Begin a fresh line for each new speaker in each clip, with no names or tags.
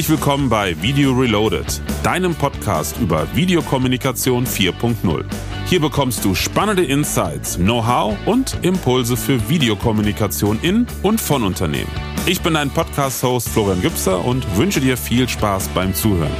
Herzlich willkommen bei Video Reloaded, deinem Podcast über Videokommunikation 4.0. Hier bekommst du spannende Insights, Know-how und Impulse für Videokommunikation in und von Unternehmen. Ich bin dein Podcast-Host Florian Gübser und wünsche dir viel Spaß beim Zuhören.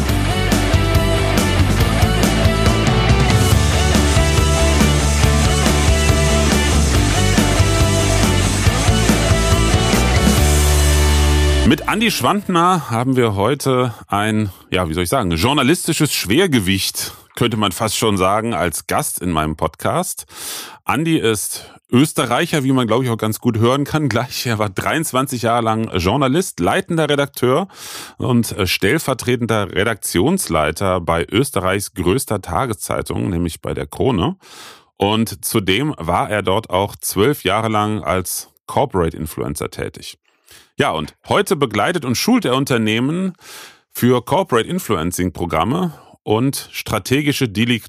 Mit Andi Schwandner haben wir heute ein, journalistisches Schwergewicht, könnte man fast schon sagen, als Gast in meinem Podcast. Andi ist Österreicher, wie man, glaube ich, auch ganz gut hören kann. Gleich, er war 23 Jahre lang Journalist, leitender Redakteur und stellvertretender Redaktionsleiter bei Österreichs größter Tageszeitung, nämlich bei der Krone. Und zudem war er dort auch 12 Jahre lang als Corporate Influencer tätig. Ja, und heute begleitet und schult er Unternehmen für Corporate Influencing Programme und strategische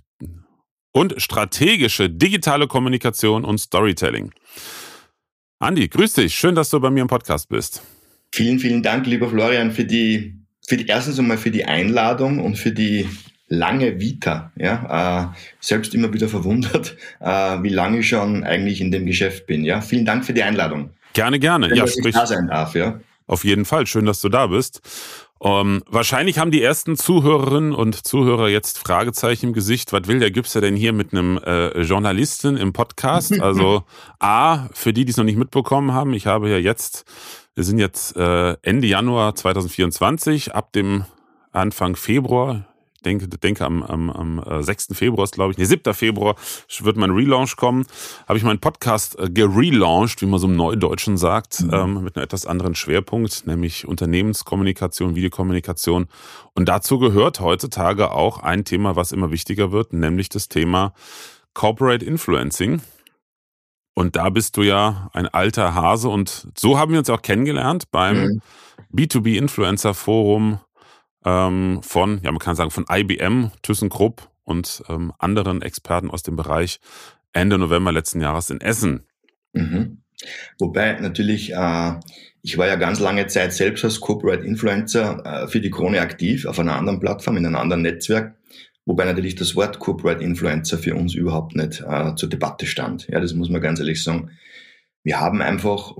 digitale Kommunikation und Storytelling. Andi, grüß dich. Schön, dass du bei mir im Podcast bist.
Vielen, vielen Dank, lieber Florian, für die erstens einmal für die Einladung und für die lange Vita. Ja, selbst immer wieder verwundert, wie lange ich schon eigentlich in dem Geschäft bin. Ja, vielen Dank für die Einladung.
Gerne.
Schön, dass ich da sein darf, ja.
Auf jeden Fall. Schön, dass du da bist. Wahrscheinlich haben die ersten Zuhörerinnen und Zuhörer jetzt Fragezeichen im Gesicht. Was will der Gübser denn hier mit einem Journalisten im Podcast? Also für die es noch nicht mitbekommen haben, wir sind jetzt Ende Januar 2024, ab dem Anfang Februar, denke am 6. Februar ist, 7. Februar wird mein Relaunch kommen, habe ich meinen Podcast gerelauncht, wie man so im Neudeutschen sagt, mit einem etwas anderen Schwerpunkt, nämlich Unternehmenskommunikation, Videokommunikation. Und dazu gehört heutzutage auch ein Thema, was immer wichtiger wird, nämlich das Thema Corporate Influencing. Und da bist du ja ein alter Hase und so haben wir uns auch kennengelernt beim B2B Influencer Forum von IBM, ThyssenKrupp und anderen Experten aus dem Bereich Ende November letzten Jahres in Essen.
Wobei natürlich, ich war ja ganz lange Zeit selbst als Corporate Influencer für die Krone aktiv, auf einer anderen Plattform, in einem anderen Netzwerk, wobei natürlich das Wort Corporate Influencer für uns überhaupt nicht zur Debatte stand. Ja, das muss man ganz ehrlich sagen. Ich habe einfach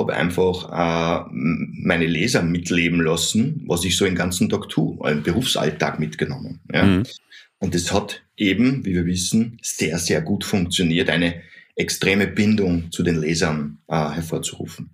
meine Leser mitleben lassen, was ich so den ganzen Tag tue, im Berufsalltag mitgenommen. Ja. Und das hat eben, wie wir wissen, sehr, sehr gut funktioniert, eine extreme Bindung zu den Lesern hervorzurufen.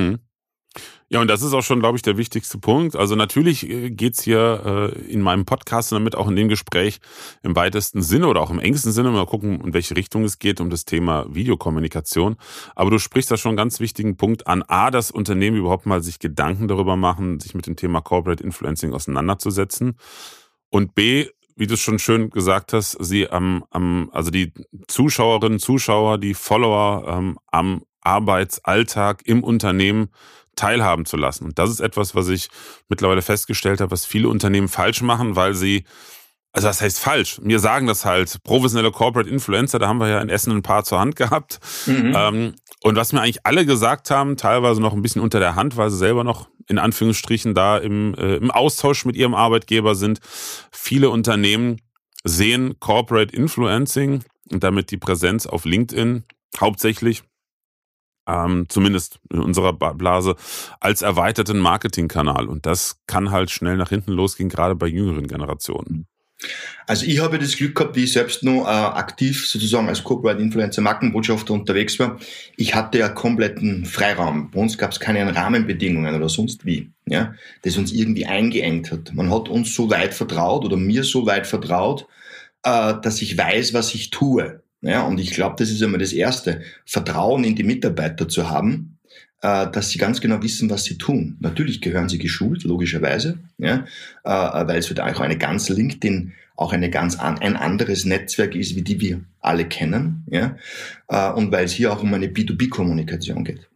Ja, und das ist auch schon, glaube ich, der wichtigste Punkt. Also natürlich geht's hier in meinem Podcast und damit auch in dem Gespräch im weitesten Sinne oder auch im engsten Sinne, mal gucken, in welche Richtung es geht, um das Thema Videokommunikation. Aber du sprichst da schon einen ganz wichtigen Punkt an. dass Unternehmen überhaupt mal sich Gedanken darüber machen, sich mit dem Thema Corporate Influencing auseinanderzusetzen. Und B, wie du es schon schön gesagt hast, also die Zuschauerinnen, Zuschauer, die Follower am Arbeitsalltag im Unternehmen teilhaben zu lassen. Und das ist etwas, was ich mittlerweile festgestellt habe, was viele Unternehmen falsch machen, weil sie, also das heißt falsch, mir sagen das halt professionelle Corporate Influencer, da haben wir ja in Essen ein paar zur Hand gehabt. Und was mir eigentlich alle gesagt haben, teilweise noch ein bisschen unter der Hand, weil sie selber noch in Anführungsstrichen da im Austausch mit ihrem Arbeitgeber sind. Viele Unternehmen sehen Corporate Influencing und damit die Präsenz auf LinkedIn hauptsächlich, zumindest in unserer Blase, als erweiterten Marketingkanal. Und das kann halt schnell nach hinten losgehen, gerade bei jüngeren Generationen.
Also ich habe das Glück gehabt, wie ich selbst noch aktiv sozusagen als Corporate Influencer Markenbotschafter unterwegs war. Ich hatte ja kompletten Freiraum. Bei uns gab es keine Rahmenbedingungen oder sonst wie, ja, das uns irgendwie eingeengt hat. Man hat uns so weit vertraut oder mir so weit vertraut, dass ich weiß, was ich tue. Ja, und ich glaube, das ist einmal das Erste, Vertrauen in die Mitarbeiter zu haben, dass sie ganz genau wissen, was sie tun. Natürlich gehören sie geschult, logischerweise, ja, weil es auch eine ganz LinkedIn auch ein anderes Netzwerk ist, wie die wir alle kennen, ja, und weil es hier auch um eine B2B-Kommunikation geht.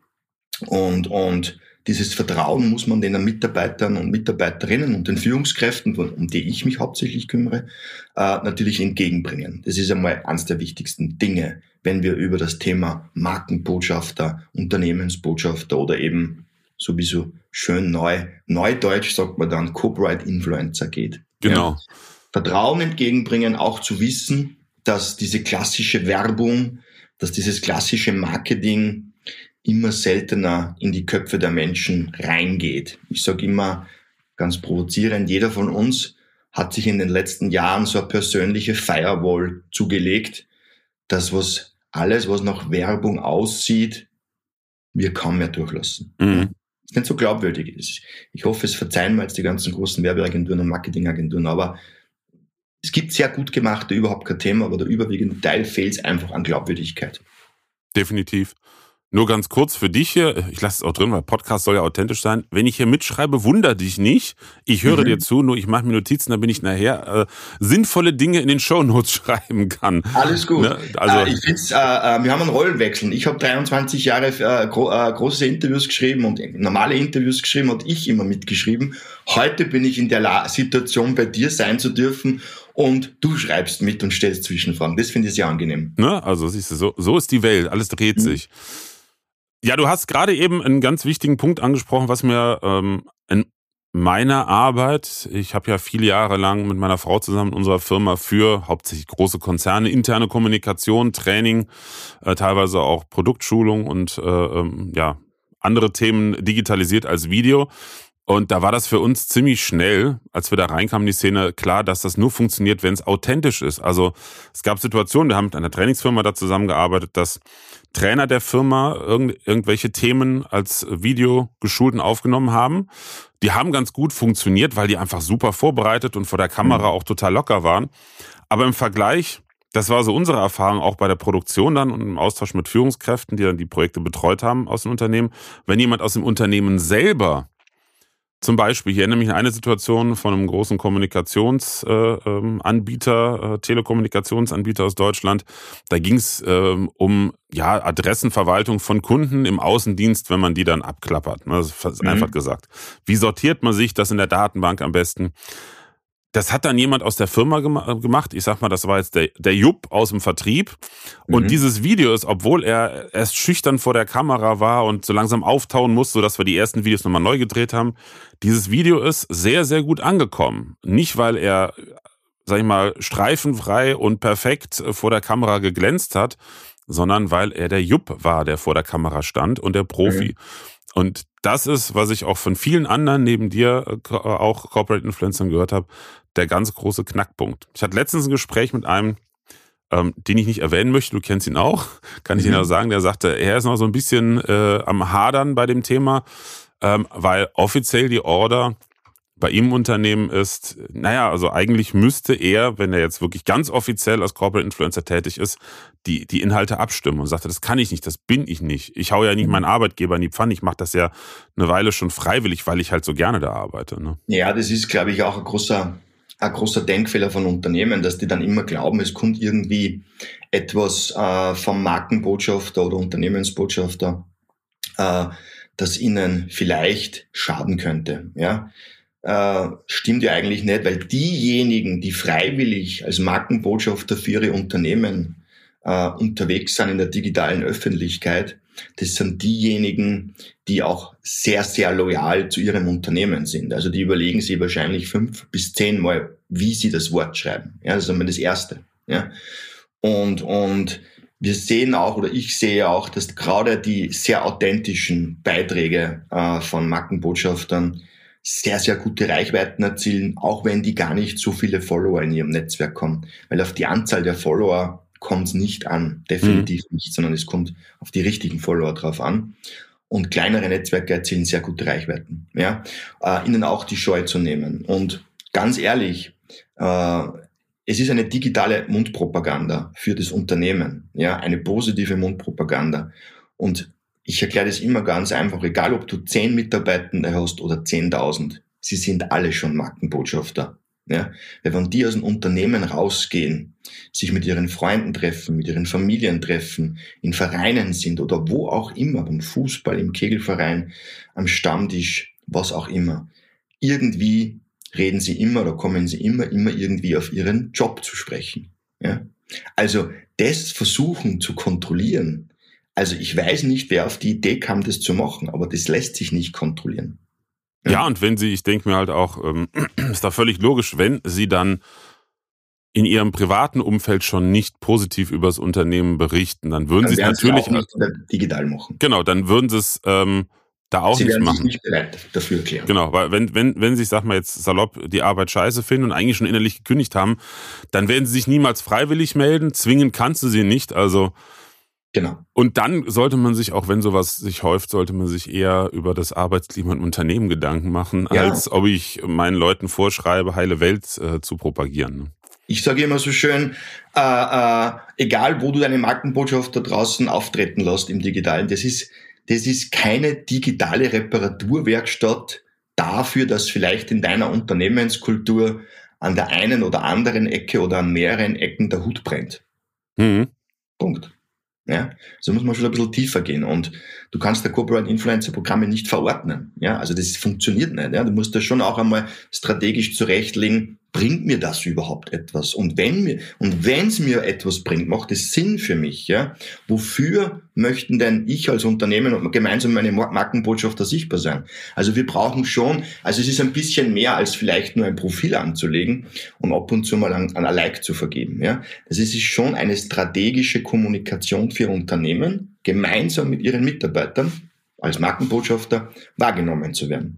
Und dieses Vertrauen muss man den Mitarbeitern und Mitarbeiterinnen und den Führungskräften, um die ich mich hauptsächlich kümmere, natürlich entgegenbringen. Das ist einmal eines der wichtigsten Dinge, wenn wir über das Thema Markenbotschafter, Unternehmensbotschafter oder eben sowieso schön neudeutsch sagt man dann, Corporate Influencer geht.
Genau.
Ja. Vertrauen entgegenbringen, auch zu wissen, dass diese klassische Werbung, dass dieses klassische Marketing immer seltener in die Köpfe der Menschen reingeht. Ich sage immer ganz provozierend, jeder von uns hat sich in den letzten Jahren so eine persönliche Firewall zugelegt, dass alles, was nach Werbung aussieht, wir kaum mehr durchlassen.
Mhm.
Das nicht so glaubwürdig ist. Ich hoffe, es verzeihen mir jetzt die ganzen großen Werbeagenturen und Marketingagenturen, aber es gibt sehr gut gemachte, überhaupt kein Thema, aber der überwiegende Teil fehlt es einfach an Glaubwürdigkeit.
Definitiv. Nur ganz kurz für dich hier, ich lasse es auch drin, weil Podcast soll ja authentisch sein. Wenn ich hier mitschreibe, wunder dich nicht. Ich höre dir zu, nur ich mache mir Notizen, damit ich nachher sinnvolle Dinge in den Shownotes schreiben kann.
Alles gut.
Ne? Also,
ich finde wir haben einen Rollenwechsel. Ich habe 23 Jahre große Interviews geschrieben und normale Interviews geschrieben und ich immer mitgeschrieben. Heute bin ich in der Situation, bei dir sein zu dürfen und du schreibst mit und stellst Zwischenfragen. Das finde ich sehr angenehm.
Ne? Also siehst du, so ist die Welt, alles dreht sich. Ja, du hast gerade eben einen ganz wichtigen Punkt angesprochen, was mir in meiner Arbeit, ich habe ja viele Jahre lang mit meiner Frau zusammen in unserer Firma für hauptsächlich große Konzerne, interne Kommunikation, Training, teilweise auch Produktschulung und andere Themen digitalisiert als Video. Und da war das für uns ziemlich schnell, als wir da reinkamen in die Szene, klar, dass das nur funktioniert, wenn es authentisch ist. Also es gab Situationen, wir haben mit einer Trainingsfirma da zusammengearbeitet, dass Trainer der Firma irgendwelche Themen als Video geschult aufgenommen haben. Die haben ganz gut funktioniert, weil die einfach super vorbereitet und vor der Kamera auch total locker waren. Aber im Vergleich, das war so unsere Erfahrung auch bei der Produktion dann und im Austausch mit Führungskräften, die dann die Projekte betreut haben aus dem Unternehmen, wenn jemand aus dem Unternehmen selber zum Beispiel, ich erinnere mich an eine Situation von einem großen Telekommunikationsanbieter aus Deutschland. Da ging es um Adressenverwaltung von Kunden im Außendienst, wenn man die dann abklappert. Das ist einfach gesagt. Wie sortiert man sich das in der Datenbank am besten? Das hat dann jemand aus der Firma gemacht. Ich sag mal, das war jetzt der Jupp aus dem Vertrieb. Und dieses Video ist, obwohl er erst schüchtern vor der Kamera war und so langsam auftauen musste, sodass wir die ersten Videos nochmal neu gedreht haben, dieses Video ist sehr, sehr gut angekommen. Nicht, weil er, sag ich mal, streifenfrei und perfekt vor der Kamera geglänzt hat, sondern weil er der Jupp war, der vor der Kamera stand und der Profi. Und das ist, was ich auch von vielen anderen neben dir, auch Corporate Influencern gehört habe, der ganz große Knackpunkt. Ich hatte letztens ein Gespräch mit einem, den ich nicht erwähnen möchte, du kennst ihn auch, kann ich Ihnen auch sagen, der sagte, er ist noch so ein bisschen am Hadern bei dem Thema, weil offiziell die Order bei ihm im Unternehmen ist, also eigentlich müsste er, wenn er jetzt wirklich ganz offiziell als Corporate Influencer tätig ist, die Inhalte abstimmen und sagte, das kann ich nicht, das bin ich nicht. Ich hau ja nicht meinen Arbeitgeber in die Pfanne, ich mache das ja eine Weile schon freiwillig, weil ich halt so gerne da arbeite. Ne?
Ja, das ist, glaube ich, auch ein großer Denkfehler von Unternehmen, dass die dann immer glauben, es kommt irgendwie etwas vom Markenbotschafter oder Unternehmensbotschafter, das ihnen vielleicht schaden könnte. Ja. Stimmt ja eigentlich nicht, weil diejenigen, die freiwillig als Markenbotschafter für ihre Unternehmen unterwegs sind in der digitalen Öffentlichkeit, das sind diejenigen, die auch sehr, sehr loyal zu ihrem Unternehmen sind. Also die überlegen sich wahrscheinlich 5 bis 10 Mal, wie sie das Wort schreiben. Ja, das ist einmal das Erste. Ja. Und wir sehen auch, oder ich sehe auch, dass gerade die sehr authentischen Beiträge von Markenbotschaftern sehr, sehr gute Reichweiten erzielen, auch wenn die gar nicht so viele Follower in ihrem Netzwerk haben. Weil auf die Anzahl der Follower kommt es nicht an, definitiv nicht, sondern es kommt auf die richtigen Follower drauf an. Und kleinere Netzwerke erzielen sehr gute Reichweiten. Ja? Ihnen auch die Scheu zu nehmen. Und ganz ehrlich, es ist eine digitale Mundpropaganda für das Unternehmen, ja, eine positive Mundpropaganda. Und ich erkläre das immer ganz einfach, egal ob du 10 Mitarbeitende hast oder 10.000, sie sind alle schon Markenbotschafter. Ja? Weil wenn die aus dem Unternehmen rausgehen, sich mit ihren Freunden treffen, mit ihren Familien treffen, in Vereinen sind oder wo auch immer, beim Fußball, im Kegelverein, am Stammtisch, was auch immer, irgendwie reden sie immer oder kommen sie immer irgendwie auf ihren Job zu sprechen. Ja? Also das versuchen zu kontrollieren. Also ich weiß nicht, wer auf die Idee kam, das zu machen, aber das lässt sich nicht kontrollieren.
Ja, und wenn Sie, ich denke mir halt auch, ist da völlig logisch, wenn Sie dann in Ihrem privaten Umfeld schon nicht positiv über das Unternehmen berichten, dann würden
Dann
Sie es
werden sie
natürlich,
auch nicht digital machen.
genau, dann würden Sie es da auch
Sie
nicht
werden sich
machen.
nicht bereit dafür erklären.
Genau, weil wenn Sie, ich sag mal jetzt salopp, die Arbeit scheiße finden und eigentlich schon innerlich gekündigt haben, dann werden Sie sich niemals freiwillig melden, zwingen kannst du sie nicht, also.
Genau.
Und dann sollte man sich, auch wenn sowas sich häuft, sollte man sich eher über das Arbeitsklima im Unternehmen Gedanken machen,
Ja.
als ob ich meinen Leuten vorschreibe, heile Welt zu propagieren.
Ich sage immer so schön, egal wo du deine Markenbotschaft da draußen auftreten lässt im Digitalen, das ist keine digitale Reparaturwerkstatt dafür, dass vielleicht in deiner Unternehmenskultur an der einen oder anderen Ecke oder an mehreren Ecken der Hut brennt. Punkt. Ja, so muss man schon ein bisschen tiefer gehen, und du kannst der Corporate Influencer Programme nicht verordnen. Ja, also das funktioniert nicht. Ja, du musst da schon auch einmal strategisch zurechtlegen, bringt mir das überhaupt etwas? Und wenn es mir etwas bringt, macht es Sinn für mich. Ja, wofür möchten denn ich als Unternehmen und gemeinsam meine Markenbotschafter sichtbar sein? Also wir brauchen schon, also es ist ein bisschen mehr als vielleicht nur ein Profil anzulegen und ab und zu mal ein Like zu vergeben. Ja, das ist schon eine strategische Kommunikation für Unternehmen, gemeinsam mit ihren Mitarbeitern als Markenbotschafter wahrgenommen zu werden.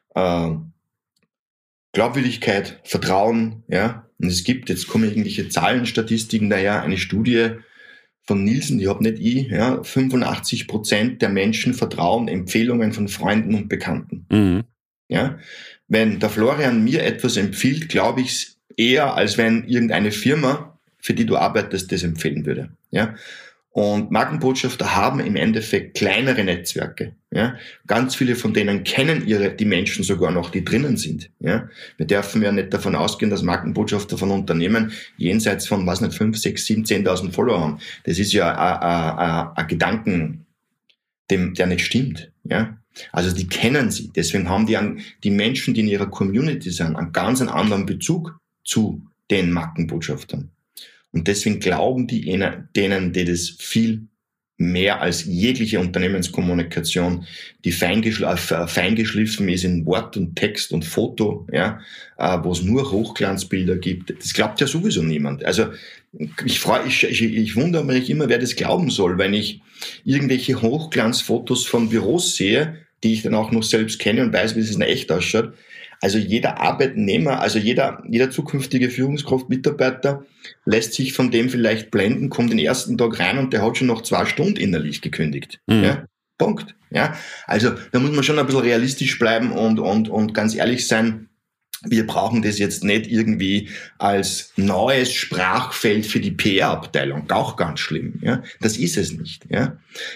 Glaubwürdigkeit, Vertrauen, ja. Und es gibt, jetzt kommen irgendwelche Zahlen, Statistiken daher, eine Studie von Nielsen, die habe nicht ich, ja, 85% der Menschen vertrauen Empfehlungen von Freunden und Bekannten.
Mhm.
Ja. Wenn der Florian mir etwas empfiehlt, glaube ich es eher, als wenn irgendeine Firma, für die du arbeitest, das empfehlen würde. Ja. Und Markenbotschafter haben im Endeffekt kleinere Netzwerke. Ja. Ganz viele von denen kennen die Menschen sogar noch, die drinnen sind. Ja. Wir dürfen ja nicht davon ausgehen, dass Markenbotschafter von Unternehmen jenseits von, 5, 6, 7, 10.000 Follower haben. Das ist ja ein Gedanken, der nicht stimmt. Ja. Also die kennen sie. Deswegen haben die Menschen, die in ihrer Community sind, einen ganz anderen Bezug zu den Markenbotschaftern. Und deswegen glauben denen, die das viel mehr als jegliche Unternehmenskommunikation, die feingeschliffen ist in Wort und Text und Foto, ja, wo es nur Hochglanzbilder gibt. Das glaubt ja sowieso niemand. Also ich wundere mich immer, wer das glauben soll, wenn ich irgendwelche Hochglanzfotos von Büros sehe, die ich dann auch noch selbst kenne und weiß, wie es in echt ausschaut. Also jeder Arbeitnehmer, also jeder zukünftige Führungskraft, Mitarbeiter lässt sich von dem vielleicht blenden, kommt den ersten Tag rein und der hat schon nach 2 Stunden innerlich gekündigt. Mhm. Ja, Punkt. Ja, also da muss man schon ein bisschen realistisch bleiben und ganz ehrlich sein. Wir brauchen das jetzt nicht irgendwie als neues Sprachfeld für die PR-Abteilung. Auch ganz schlimm. Ja, das ist es nicht. Ja,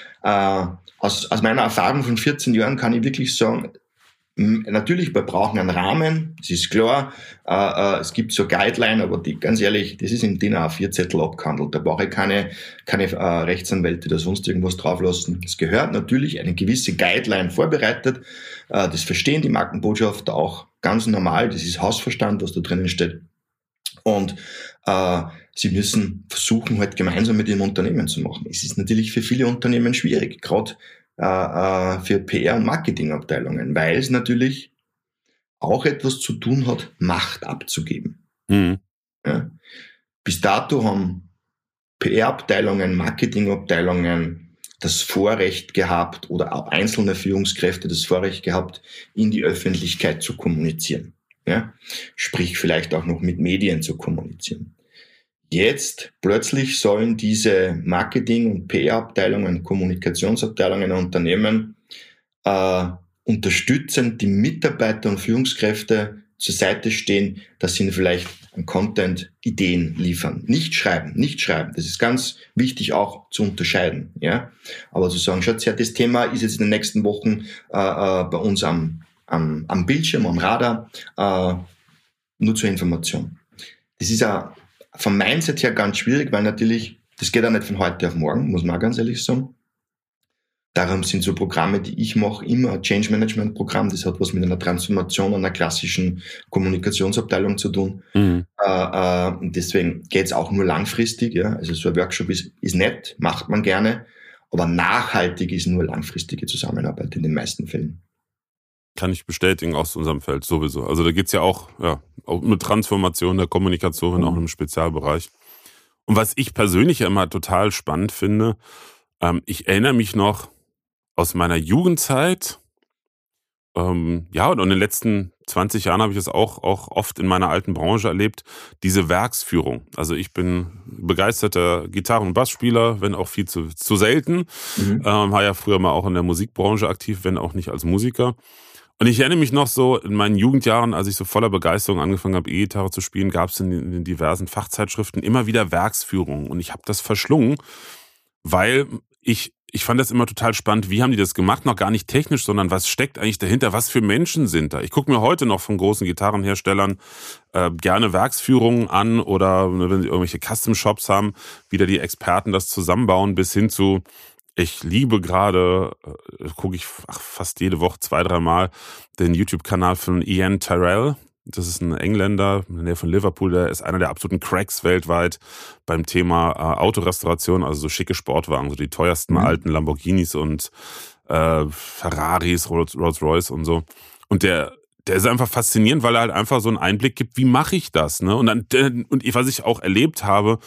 aus meiner Erfahrung von 14 Jahren kann ich wirklich sagen, natürlich, wir brauchen einen Rahmen, das ist klar. Es gibt so Guideline, aber die, ganz ehrlich, das ist im DIN A4-Zettel abgehandelt. Da brauche ich keine Rechtsanwälte oder sonst irgendwas drauflassen. Es gehört natürlich eine gewisse Guideline vorbereitet. Das verstehen die Markenbotschafter auch ganz normal. Das ist Hausverstand, was da drinnen steht. Und sie müssen versuchen, halt gemeinsam mit ihrem Unternehmen zu machen. Es ist natürlich für viele Unternehmen schwierig, gerade für PR- und Marketingabteilungen, weil es natürlich auch etwas zu tun hat, Macht abzugeben. Mhm. Ja. Bis dato haben PR-Abteilungen, Marketingabteilungen das Vorrecht gehabt oder auch einzelne Führungskräfte das Vorrecht gehabt, in die Öffentlichkeit zu kommunizieren. Ja. Sprich, vielleicht auch noch mit Medien zu kommunizieren. Jetzt plötzlich sollen diese Marketing- und PR-Abteilungen, Kommunikationsabteilungen in Unternehmen unterstützend die Mitarbeiter und Führungskräfte zur Seite stehen, dass sie ihnen vielleicht an Content Ideen liefern. Nicht schreiben. Das ist ganz wichtig auch zu unterscheiden. Ja, aber zu sagen, schaut her, das Thema ist jetzt in den nächsten Wochen bei uns am Bildschirm, am Radar, nur zur Information. Das ist ja vom Mindset her ganz schwierig, weil natürlich, das geht auch nicht von heute auf morgen, muss man auch ganz ehrlich sagen. Darum sind so Programme, die ich mache, immer ein Change Management Programm. Das hat was mit einer Transformation einer klassischen Kommunikationsabteilung zu tun. Mhm. Und deswegen geht's auch nur langfristig. Ja. Also so ein Workshop ist nett, macht man gerne, aber nachhaltig ist nur langfristige Zusammenarbeit in den meisten Fällen.
Kann ich bestätigen aus unserem Feld sowieso. Also da geht's ja auch mit Transformation der Kommunikation, auch im Spezialbereich. Und was ich persönlich ja immer total spannend finde, ich erinnere mich noch aus meiner Jugendzeit, und in den letzten 20 Jahren habe ich es auch oft in meiner alten Branche erlebt, diese Werksführung. Also ich bin begeisterter Gitarren- und Bassspieler, wenn auch viel zu selten. War ja früher mal auch in der Musikbranche aktiv, wenn auch nicht als Musiker. Und ich erinnere mich noch so in meinen Jugendjahren, als ich so voller Begeisterung angefangen habe, E-Gitarre zu spielen, gab es in den diversen Fachzeitschriften immer wieder Werksführungen. Und ich habe das verschlungen, weil ich fand das immer total spannend, wie haben die das gemacht, noch gar nicht technisch, sondern was steckt eigentlich dahinter, was für Menschen sind da. Ich gucke mir heute noch von großen Gitarrenherstellern gerne Werksführungen an oder wenn sie irgendwelche Custom-Shops haben, wie da die Experten das zusammenbauen, bis hin zu, ich liebe gerade, gucke ich fast jede Woche 2-3 Mal den YouTube-Kanal von Ian Tyrrell. Das ist ein Engländer in der Nähe von Liverpool, der ist einer der absoluten Cracks weltweit beim Thema Autorestauration, also so schicke Sportwagen, so die teuersten alten Lamborghinis und Ferraris, Rolls-Royce und so. Und der ist einfach faszinierend, weil er halt einfach so einen Einblick gibt, wie mache ich das, ne? Und was ich auch erlebt habe,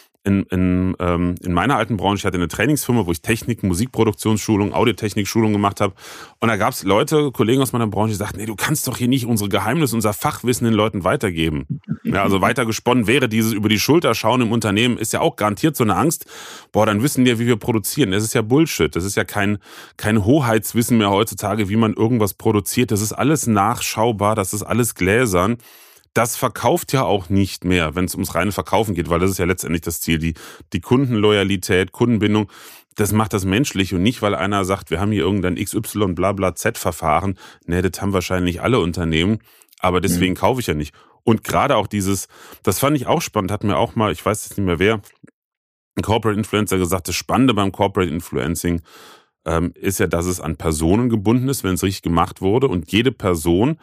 in meiner alten Branche, ich hatte eine Trainingsfirma, wo ich Technik, Musikproduktionsschulung, Audiotechnik-Schulung gemacht habe. Und da gab es Leute, Kollegen aus meiner Branche, die sagten, nee, du kannst doch hier nicht unsere Geheimnisse, unser Fachwissen den Leuten weitergeben. Ja, also weitergesponnen wäre dieses über die Schulter schauen im Unternehmen, ist ja auch garantiert so eine Angst. Dann wissen wir, wie wir produzieren. Das ist ja Bullshit. Das ist ja kein Hoheitswissen mehr heutzutage, wie man irgendwas produziert. Das ist alles nachschaubar, das ist alles gläsern. Das verkauft ja auch nicht mehr, wenn es ums reine Verkaufen geht, weil das ist ja letztendlich das Ziel, die Kundenloyalität, Kundenbindung, das macht das menschlich und nicht, weil einer sagt, wir haben hier irgendein XY Blabla Z-Verfahren. Nee, das haben wahrscheinlich alle Unternehmen, aber deswegen kaufe ich ja nicht. Und gerade auch das fand ich auch spannend, hat mir auch mal, ich weiß jetzt nicht mehr wer, ein Corporate Influencer gesagt, das Spannende beim Corporate Influencing ist ja, dass es an Personen gebunden ist, wenn es richtig gemacht wurde und jede Person,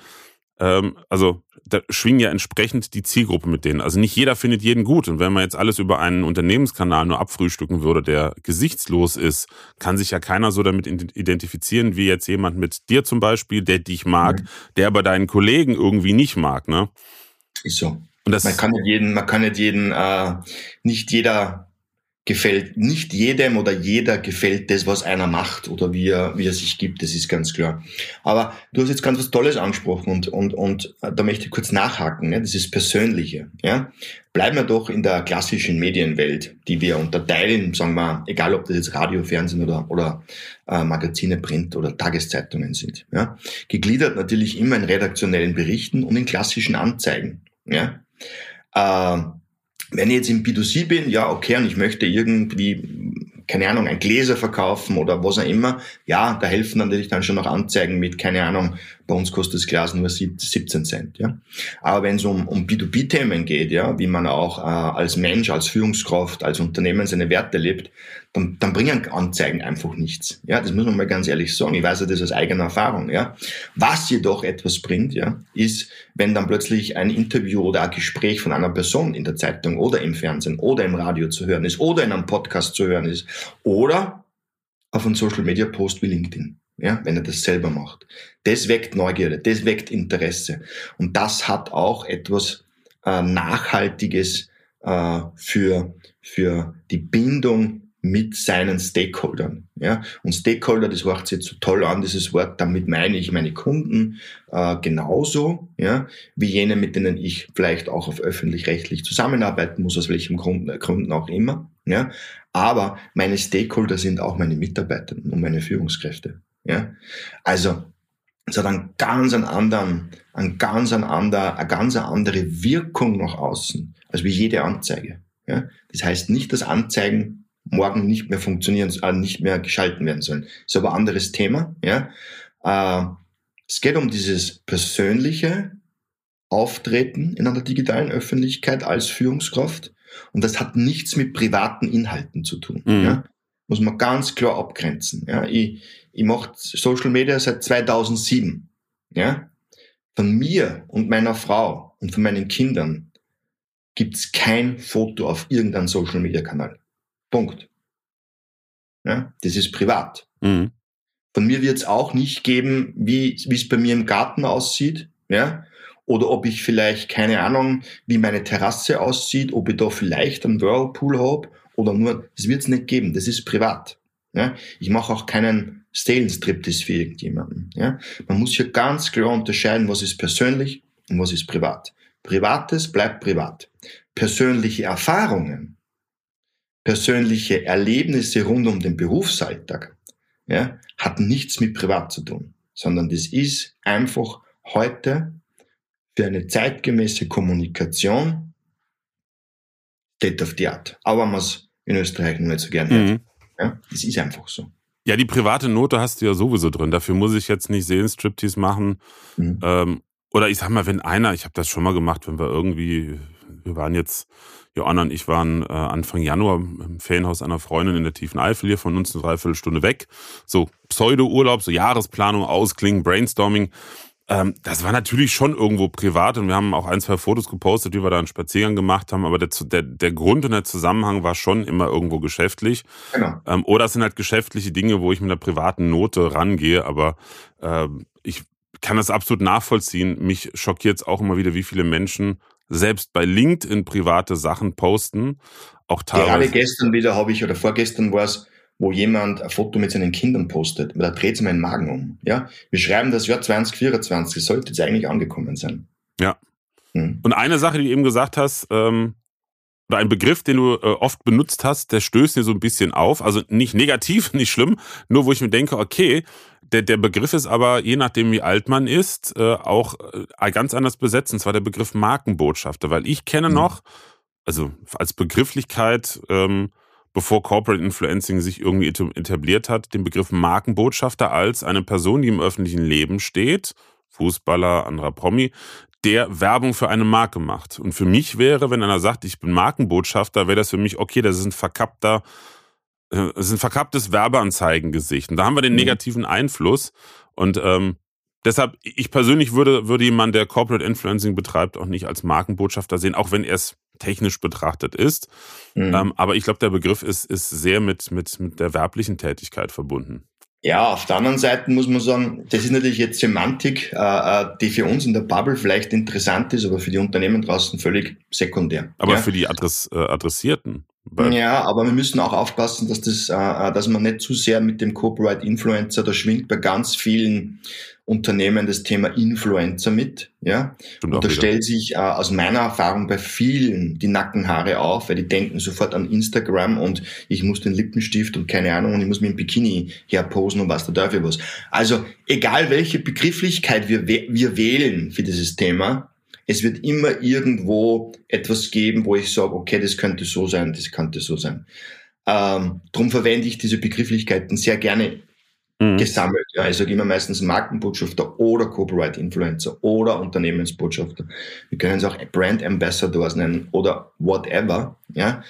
da schwingen ja entsprechend die Zielgruppe mit denen. Also nicht jeder findet jeden gut. Und wenn man jetzt alles über einen Unternehmenskanal nur abfrühstücken würde, der gesichtslos ist, kann sich ja keiner so damit identifizieren, wie jetzt jemand mit dir zum Beispiel, der dich mag, der aber deinen Kollegen irgendwie nicht mag, ne?
Ist so.
Und das
man kann nicht jeden, nicht jeder gefällt, nicht jedem oder jeder gefällt das, was einer macht oder wie er sich gibt, das ist ganz klar. Aber du hast jetzt ganz was Tolles angesprochen und da möchte ich kurz nachhaken, ne? Das ist Persönliche, ja. Bleiben wir doch in der klassischen Medienwelt, die wir unterteilen, sagen wir, egal ob das jetzt Radio, Fernsehen oder Magazine, Print oder Tageszeitungen sind, ja. Gegliedert natürlich immer in redaktionellen Berichten und in klassischen Anzeigen, ja. Wenn ich jetzt im B2C bin, ja, okay, und ich möchte irgendwie, keine Ahnung, ein Gläser verkaufen oder was auch immer, ja, da helfen natürlich dann schon noch Anzeigen mit, keine Ahnung, bei uns kostet das Glas nur 17 Cent, ja. Aber wenn es um B2B-Themen geht, ja, wie man auch als Mensch, als Führungskraft, als Unternehmen seine Werte lebt, dann bringen Anzeigen einfach nichts. Ja, das muss man mal ganz ehrlich sagen. Ich weiß ja das aus eigener Erfahrung, ja. Was jedoch etwas bringt, ja, ist, wenn dann plötzlich ein Interview oder ein Gespräch von einer Person in der Zeitung oder im Fernsehen oder im Radio zu hören ist oder in einem Podcast zu hören ist oder auf einem Social-Media-Post wie LinkedIn, ja, wenn er das selber macht. Das weckt Neugierde, das weckt Interesse. Und das hat auch etwas Nachhaltiges für die Bindung mit seinen Stakeholdern. Ja? Und Stakeholder, das hört sich jetzt so toll an, dieses Wort, damit meine ich meine Kunden genauso, ja, wie jene, mit denen ich vielleicht auch auf öffentlich-rechtlich zusammenarbeiten muss, aus welchem Gründen auch immer. Ja? Aber meine Stakeholder sind auch meine Mitarbeiter und meine Führungskräfte. Ja? Also es hat eine ganz andere Wirkung nach außen, als wie jede Anzeige. Ja? Das heißt nicht, dass Anzeigen morgen nicht mehr funktionieren, nicht mehr geschalten werden sollen. Ist aber ein anderes Thema. Ja? Es geht um dieses persönliche Auftreten in einer digitalen Öffentlichkeit als Führungskraft und das hat nichts mit privaten Inhalten zu tun. Ja? Muss man ganz klar abgrenzen. Ja? Ich mache Social Media seit 2007. Ja? Von mir und meiner Frau und von meinen Kindern gibt's kein Foto auf irgendeinem Social Media Kanal. Punkt. Ja, das ist privat. Von mir wird es auch nicht geben, wie es bei mir im Garten aussieht, ja, oder ob ich vielleicht, keine Ahnung, wie meine Terrasse aussieht, ob ich da vielleicht einen Whirlpool habe oder nur, das wird es nicht geben, das ist privat. Ja. Ich mache auch keinen Seelenstriptease für irgendjemanden. Ja. Man muss hier ganz klar unterscheiden, was ist persönlich und was ist privat. Privates bleibt privat. Persönliche Erfahrungen, persönliche Erlebnisse rund um den Berufsalltag, ja, hat nichts mit privat zu tun, sondern das ist einfach heute für eine zeitgemäße Kommunikation State of the Art. Aber man es in Österreich noch nicht so gerne hört. Ja, das ist einfach so.
Ja, die private Note hast du ja sowieso drin. Dafür muss ich jetzt nicht Seelenstriptease machen. Oder ich sag mal, wenn einer, ich habe das schon mal gemacht, wenn wir waren jetzt, Joanna und ich waren Anfang Januar im Ferienhaus einer Freundin in der tiefen Eifel, hier von uns eine Dreiviertelstunde weg. So Pseudo-Urlaub, so Jahresplanung, Ausklingen, Brainstorming. Das war natürlich schon irgendwo privat und wir haben auch 1, 2 Fotos gepostet, wie wir da einen Spaziergang gemacht haben, aber der Grund und der Zusammenhang war schon immer irgendwo geschäftlich.
Genau.
Oder es sind halt geschäftliche Dinge, wo ich mit einer privaten Note rangehe, aber ich kann das absolut nachvollziehen. Mich schockiert es auch immer wieder, wie viele Menschen selbst bei LinkedIn private Sachen posten. Auch teilweise.
Gerade gestern wieder oder vorgestern war es, wo jemand ein Foto mit seinen Kindern postet. Da dreht es mir den Magen um. Ja? Wir schreiben das Jahr 2024, das sollte jetzt eigentlich angekommen sein.
Ja. Und eine Sache, die du eben gesagt hast, oder ein Begriff, den du oft benutzt hast, der stößt mir so ein bisschen auf. Also nicht negativ, nicht schlimm, nur wo ich mir denke, okay, der Begriff ist aber, je nachdem wie alt man ist, auch ganz anders besetzt. Und zwar der Begriff Markenbotschafter. Weil ich kenne noch, also als Begrifflichkeit, bevor Corporate Influencing sich irgendwie etabliert hat, den Begriff Markenbotschafter als eine Person, die im öffentlichen Leben steht, Fußballer, anderer Promi, der Werbung für eine Marke macht. Und für mich wäre, wenn einer sagt, ich bin Markenbotschafter, wäre das für mich, okay, das ist ein verkapptes Werbeanzeigengesicht. Und da haben wir den negativen Einfluss. Und deshalb, ich persönlich würde jemand, der Corporate Influencing betreibt, auch nicht als Markenbotschafter sehen, auch wenn er es technisch betrachtet ist. Aber ich glaube, der Begriff ist sehr mit der werblichen Tätigkeit verbunden.
Ja, auf der anderen Seite muss man sagen, das ist natürlich jetzt Semantik, die für uns in der Bubble vielleicht interessant ist, aber für die Unternehmen draußen völlig sekundär.
Aber für die Adressierten?
Ja, aber wir müssen auch aufpassen, dass man nicht zu sehr mit dem Corporate Influencer, da schwingt bei ganz vielen Unternehmen das Thema Influencer mit, ja. Und da stellt sich aus meiner Erfahrung bei vielen die Nackenhaare auf, weil die denken sofort an Instagram und ich muss den Lippenstift und keine Ahnung und ich muss mir ein Bikini herposen und was da dafür was. Also egal welche Begrifflichkeit wir wählen für dieses Thema, es wird immer irgendwo etwas geben, wo ich sage, okay, das könnte so sein, das könnte so sein. Drum verwende ich diese Begrifflichkeiten sehr gerne gesammelt. Ja, ich sage immer meistens Markenbotschafter oder Corporate Influencer oder Unternehmensbotschafter. Wir können es auch Brand Ambassadors nennen oder whatever. Ja.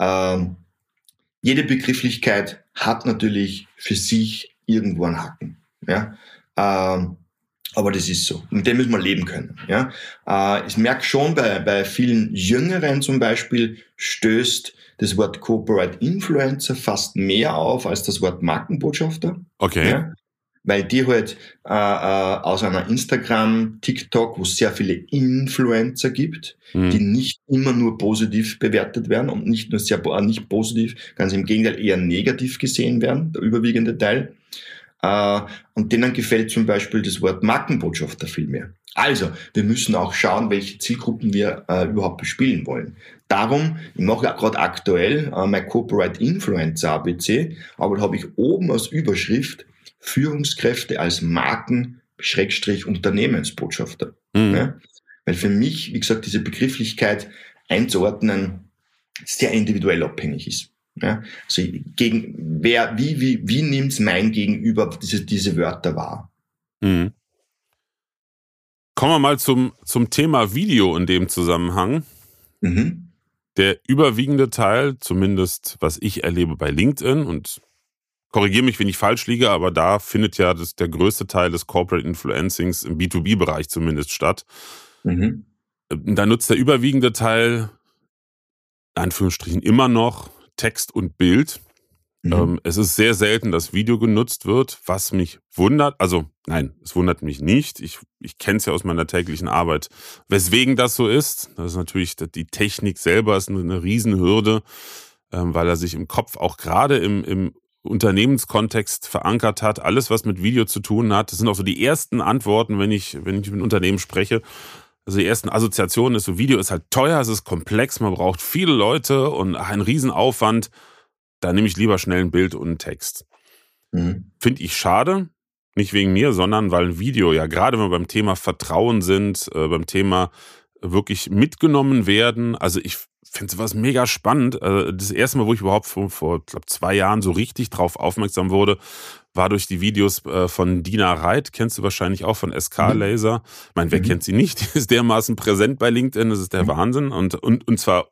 Jede Begrifflichkeit hat natürlich für sich irgendwo einen Haken. Ja. Aber das ist so. Mit dem müssen wir leben können. Ja. Ich merke schon, bei vielen Jüngeren zum Beispiel stößt das Wort Corporate Influencer fast mehr auf als das Wort Markenbotschafter.
Okay.
Ja. Weil die halt aus einer Instagram, TikTok, wo es sehr viele Influencer gibt, die nicht immer nur positiv bewertet werden und nicht nur nicht positiv, ganz im Gegenteil eher negativ gesehen werden, der überwiegende Teil. Und denen gefällt zum Beispiel das Wort Markenbotschafter viel mehr. Also, wir müssen auch schauen, welche Zielgruppen wir überhaupt bespielen wollen. Darum, ich mache ja gerade aktuell mein Corporate Influencer ABC, aber da habe ich oben als Überschrift Führungskräfte als Marken-Unternehmensbotschafter. Ja? Weil für mich, wie gesagt, diese Begrifflichkeit einzuordnen sehr individuell abhängig ist. Ja? Also wie nimmt mein Gegenüber diese Wörter wahr?
Kommen wir mal zum Thema Video in dem Zusammenhang. Der überwiegende Teil, zumindest was ich erlebe bei LinkedIn, und korrigiere mich, wenn ich falsch liege, aber da findet ja der größte Teil des Corporate Influencings im B2B-Bereich zumindest statt. Da nutzt der überwiegende Teil, in Anführungsstrichen, immer noch Text und Bild. Es ist sehr selten, dass Video genutzt wird, was mich wundert. Also nein, es wundert mich nicht. Ich kenne es ja aus meiner täglichen Arbeit. Weswegen das so ist, das ist natürlich, die Technik selber ist eine Riesenhürde, weil er sich im Kopf auch gerade im Unternehmenskontext verankert hat. Alles, was mit Video zu tun hat, das sind auch so die ersten Antworten, wenn ich mit Unternehmen spreche. Also die ersten Assoziationen ist so, Video ist halt teuer, es ist komplex, man braucht viele Leute und ein Riesenaufwand. Da nehme ich lieber schnell ein Bild und einen Text. Finde ich schade, nicht wegen mir, sondern weil ein Video, ja gerade wenn wir beim Thema Vertrauen sind, beim Thema wirklich mitgenommen werden, also ich finde sowas mega spannend. Das erste Mal, wo ich überhaupt vor glaube 2 Jahren so richtig drauf aufmerksam wurde, war durch die Videos von Dina Reit, kennst du wahrscheinlich auch, von SK Laser. Ich meine, wer kennt sie nicht? Die ist dermaßen präsent bei LinkedIn, das ist der Wahnsinn. Und zwar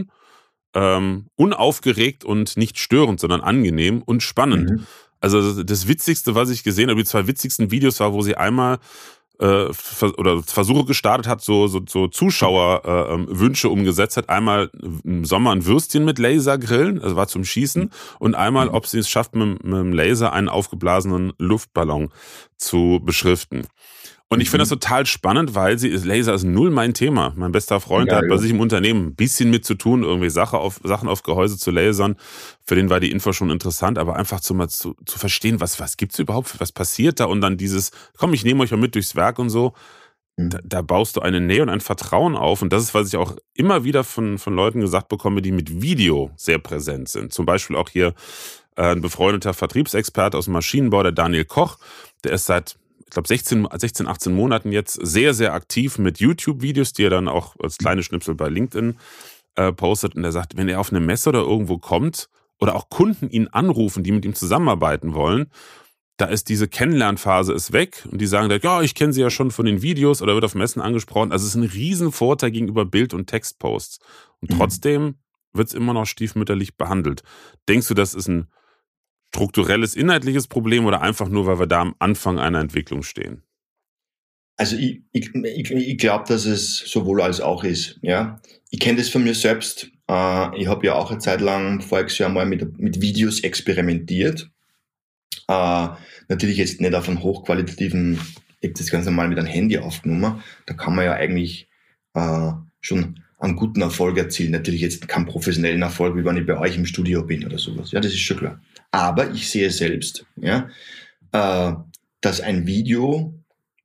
unaufgeregt und nicht störend, sondern angenehm und spannend. Also das Witzigste, was ich gesehen habe, die 2 witzigsten Videos war, wo sie einmal Versuche gestartet hat, so Zuschauerwünsche umgesetzt hat. Einmal im Sommer ein Würstchen mit Laser grillen, also war zum Schießen, und einmal, ob sie es schafft, mit dem Laser einen aufgeblasenen Luftballon zu beschriften. Und ich finde das total spannend, weil Laser ist null mein Thema. Mein bester Freund, der hat bei sich im Unternehmen ein bisschen mit zu tun, irgendwie Sachen auf Gehäuse zu lasern. Für den war die Info schon interessant, aber einfach zu verstehen, was gibt's überhaupt, was passiert da, und dann dieses, komm, ich nehme euch mal mit durchs Werk und so. Da baust du eine Nähe und ein Vertrauen auf, und das ist, was ich auch immer wieder von Leuten gesagt bekomme, die mit Video sehr präsent sind. Zum Beispiel auch hier ein befreundeter Vertriebsexperte aus dem Maschinenbau, der Daniel Koch, der ist seit, ich glaube, 16, 18 Monaten jetzt sehr, sehr aktiv mit YouTube-Videos, die er dann auch als kleine Schnipsel bei LinkedIn postet. Und er sagt, wenn er auf eine Messe oder irgendwo kommt oder auch Kunden ihn anrufen, die mit ihm zusammenarbeiten wollen, da ist diese Kennenlernphase ist weg, und die sagen dann, ja, ich kenne sie ja schon von den Videos, oder wird auf Messen angesprochen. Also es ist ein Riesenvorteil gegenüber Bild- und Textposts. Und trotzdem wird es immer noch stiefmütterlich behandelt. Denkst du, das ist ein strukturelles, inhaltliches Problem oder einfach nur, weil wir da am Anfang einer Entwicklung stehen?
Also ich glaube, dass es sowohl als auch ist. Ja, ich kenne das von mir selbst. Ich habe ja auch eine Zeit lang voriges Jahr mal mit Videos experimentiert. Natürlich jetzt nicht auf einem hochqualitativen, ich habe das ganz normal mit einem Handy aufgenommen. Da kann man ja eigentlich schon einen guten Erfolg erzielen. Natürlich jetzt keinen professionellen Erfolg, wie wenn ich bei euch im Studio bin oder sowas. Ja, das ist schon klar. Aber ich sehe selbst, ja, dass ein Video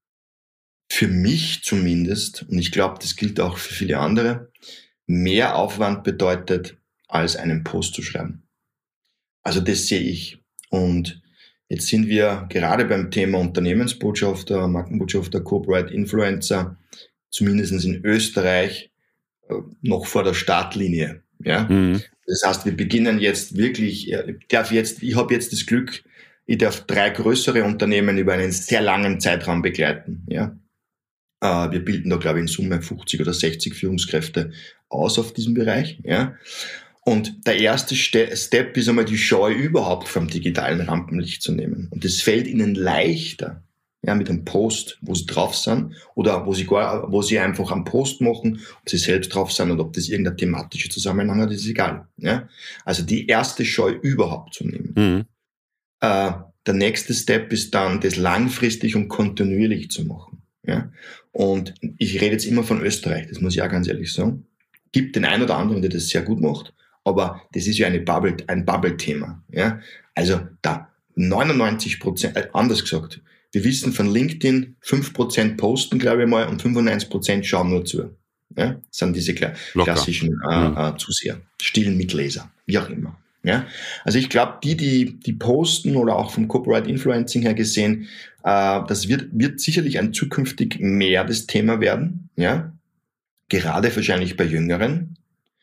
für mich zumindest, und ich glaube, das gilt auch für viele andere, mehr Aufwand bedeutet, als einen Post zu schreiben. Also das sehe ich. Und jetzt sind wir gerade beim Thema Unternehmensbotschafter, Markenbotschafter, Corporate Influencer, zumindest in Österreich, noch vor der Startlinie. Ja? Das heißt, wir beginnen jetzt wirklich, ich habe jetzt das Glück, ich darf 3 größere Unternehmen über einen sehr langen Zeitraum begleiten. Ja? Wir bilden da, glaube ich, in Summe 50 oder 60 Führungskräfte aus auf diesem Bereich. Ja? Und der erste Step ist einmal die Scheu überhaupt vom digitalen Rampenlicht zu nehmen. Und das fällt ihnen leichter, ja, mit einem Post, wo sie drauf sind, oder wo sie einfach einen Post machen, ob sie selbst drauf sind oder ob das irgendein thematischer Zusammenhang hat, ist egal. Ja? Also die erste Scheu überhaupt zu nehmen. Der nächste Step ist dann, das langfristig und kontinuierlich zu machen. Ja? Und ich rede jetzt immer von Österreich, das muss ich auch ganz ehrlich sagen. Gibt den einen oder anderen, der das sehr gut macht, aber das ist ja ein Bubble-Thema. Ja? Also da 99%, anders gesagt, wir wissen von LinkedIn, 5% posten, glaube ich mal, und 95% schauen nur zu. Ja? Das sind diese klassischen Zuseher, stillen Mitleser, wie auch immer. Ja? Also ich glaube, die posten oder auch vom Corporate Influencing her gesehen, das wird sicherlich ein zukünftig mehr das Thema werden. Ja? Gerade wahrscheinlich bei Jüngeren,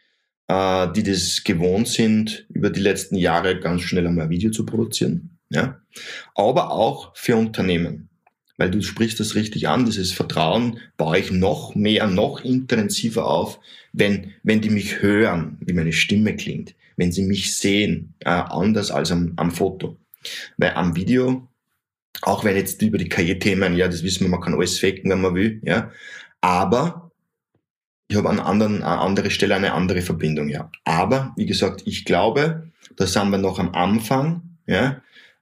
die das gewohnt sind, über die letzten Jahre ganz schnell einmal ein Video zu produzieren. Ja? Aber auch für Unternehmen, weil du sprichst das richtig an, dieses Vertrauen baue ich noch mehr, noch intensiver auf, wenn die mich hören, wie meine Stimme klingt, wenn sie mich sehen, anders als am Foto. Weil am Video, auch wenn jetzt über die KI-Themen, ja, das wissen wir, man kann alles faken, wenn man will, ja, aber ich habe an anderer Stelle eine andere Verbindung, ja. Aber, wie gesagt, ich glaube, da sind wir noch am Anfang. Ja.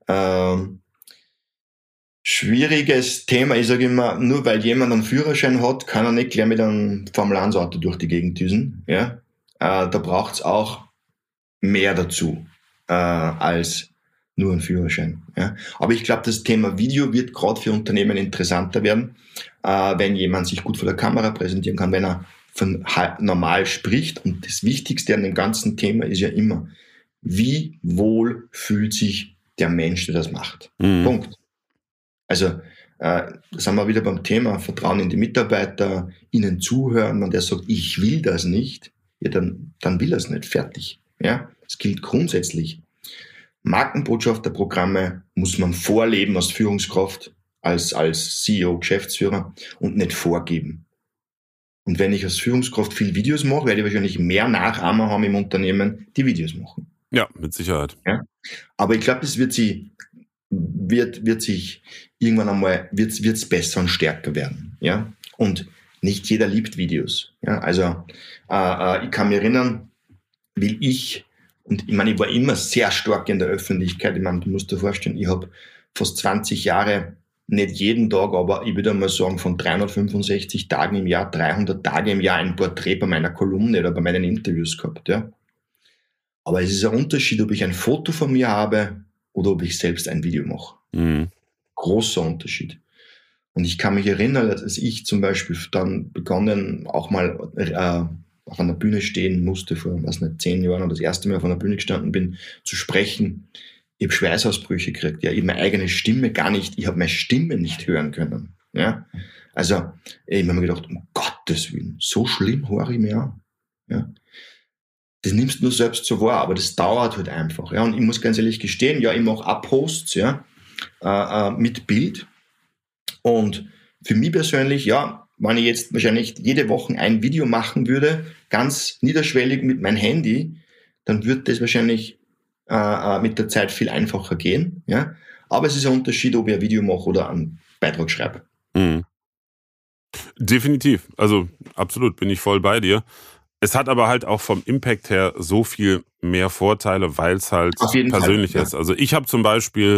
Schwieriges Thema, ich sage immer, nur weil jemand einen Führerschein hat, kann er nicht gleich mit einem Formel-1-Auto durch die Gegend düsen. Ja. Da braucht's auch mehr dazu als nur ein Führerschein. Ja. Aber ich glaube, das Thema Video wird gerade für Unternehmen interessanter werden, wenn jemand sich gut vor der Kamera präsentieren kann, wenn er normal spricht. Und das Wichtigste an dem ganzen Thema ist ja immer, wie wohl fühlt sich der Mensch, der das macht. Punkt. Also da sind wir wieder beim Thema Vertrauen in die Mitarbeiter, ihnen zuhören. Wenn der sagt, ich will das nicht, ja, dann will er es nicht. Fertig. Ja, das gilt grundsätzlich. Markenbotschafterprogramme muss man vorleben als Führungskraft, als CEO, Geschäftsführer und nicht vorgeben. Und wenn ich als Führungskraft viel Videos mache, werde ich wahrscheinlich mehr Nachahmer haben im Unternehmen, die Videos machen.
Ja, mit Sicherheit.
Ja? Aber ich glaube, es wird sich irgendwann einmal wird's besser und stärker werden. Ja? Und nicht jeder liebt Videos. Ja? Also ich kann mich erinnern, ich war immer sehr stark in der Öffentlichkeit. Ich meine, du musst dir vorstellen, ich habe fast 20 Jahre, nicht jeden Tag, aber ich würde mal sagen, von 365 Tagen im Jahr, 300 Tage im Jahr ein Porträt bei meiner Kolumne oder bei meinen Interviews gehabt. Ja. Aber es ist ein Unterschied, ob ich ein Foto von mir habe oder ob ich selbst ein Video mache. Großer Unterschied. Und ich kann mich erinnern, als ich zum Beispiel dann begonnen, auch mal auf einer Bühne stehen musste, vor 10 Jahren, oder das erste Mal auf einer Bühne gestanden bin, zu sprechen. Ich habe Schweißausbrüche gekriegt. Ja, ich habe meine eigene Stimme ich habe meine Stimme nicht hören können. Ja, also ich habe mir gedacht, um Gottes Willen, so schlimm höre ich mir an. Ja, das nimmst du nur selbst so wahr, aber das dauert halt einfach. Ja, und ich muss ganz ehrlich gestehen, ja, ich mache auch Posts, ja, mit Bild. Und für mich persönlich, ja, wenn ich jetzt wahrscheinlich jede Woche ein Video machen würde, ganz niederschwellig mit meinem Handy, dann würde das wahrscheinlich mit der Zeit viel einfacher gehen. Ja? Aber es ist ein Unterschied, ob ich ein Video mache oder einen Beitrag schreibe.
Definitiv. Also absolut, bin ich voll bei dir. Es hat aber halt auch vom Impact her so viel mehr Vorteile, weil es halt persönlich ist. Also ich habe zum Beispiel